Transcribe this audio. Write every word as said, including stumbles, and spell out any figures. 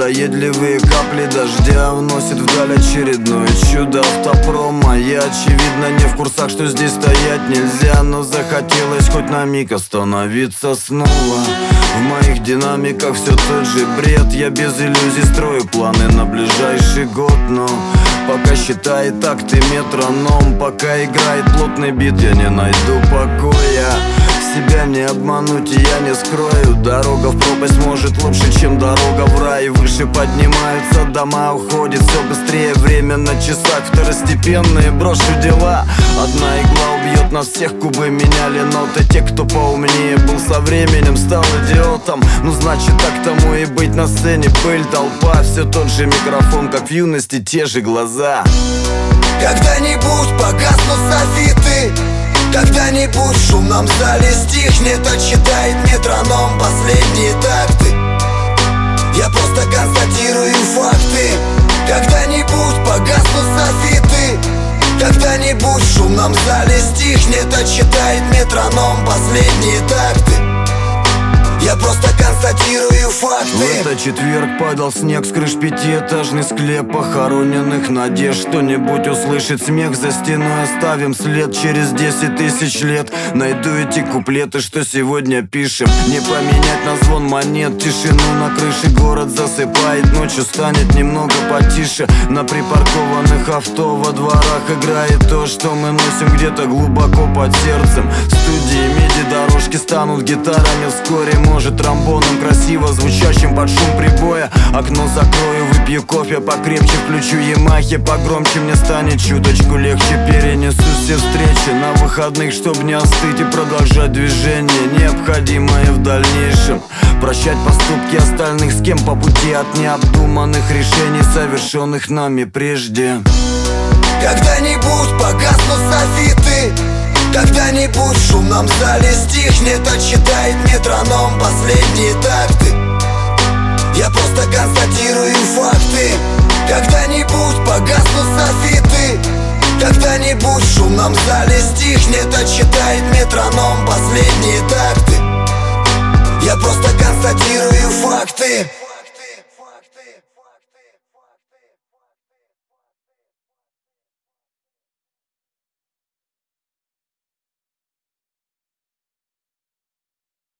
надоедливые капли дождя вносит вдаль очередное чудо автопрома. Я очевидно не в курсах, что здесь стоять нельзя, но захотелось хоть на миг остановиться снова. В моих динамиках все тот же бред. Я без иллюзий строю планы на ближайший год, но пока считает такты метроном, пока играет плотный бит, я не найду покоя. Себя не обмануть и я не скрою. Дорога в пропасть может лучше, чем дорога в рай. Выше поднимаются дома, уходит все быстрее. Время на часах второстепенные, брошу дела. Одна игла убьет нас всех, кубы меняли ноты. Те, кто поумнее был, со временем стал идиотом. Ну значит так тому и быть, на сцене пыль, толпа. Все тот же микрофон, как в юности, те же глаза. Когда-нибудь погаснут софиты, когда-нибудь в шумном зале стихнет, отсчитает метроном последние такты. Я просто констатирую факты. Когда-нибудь погаснут софиты, когда-нибудь в шумном зале стихнет, отсчитает метроном последние такты. Я просто констатирую факты. В этот четверг падал снег с крыш пятиэтажный склеп похороненных надежд. Кто-нибудь услышит смех за стеной, оставим след. Через десять тысяч лет найду эти куплеты, что сегодня пишем. Не поменять на звон монет, тишину на крыше город засыпает. Ночью станет немного потише. На припаркованных авто во дворах играет то, что мы носим где-то глубоко под сердцем. Студии миди дорожки станут гитарами вскоре. Может тромбоном красиво звучащим под шум прибоя. Окно закрою, выпью кофе покрепче, включу Ямахи погромче. Мне станет чуточку легче, перенесу все встречи на выходных, чтоб не остыть и продолжать движение, необходимое в дальнейшем. Прощать поступки остальных, с кем по пути от необдуманных решений, совершенных нами прежде. Когда-нибудь погаснут софиты, когда-нибудь в шумном зале стихнет, отсчитает метроном последние такты. Я просто констатирую факты. Когда-нибудь погаснут софиты, когда-нибудь в шумном зале стихнет, отсчитает метроном последние такты. Я просто констатирую факты.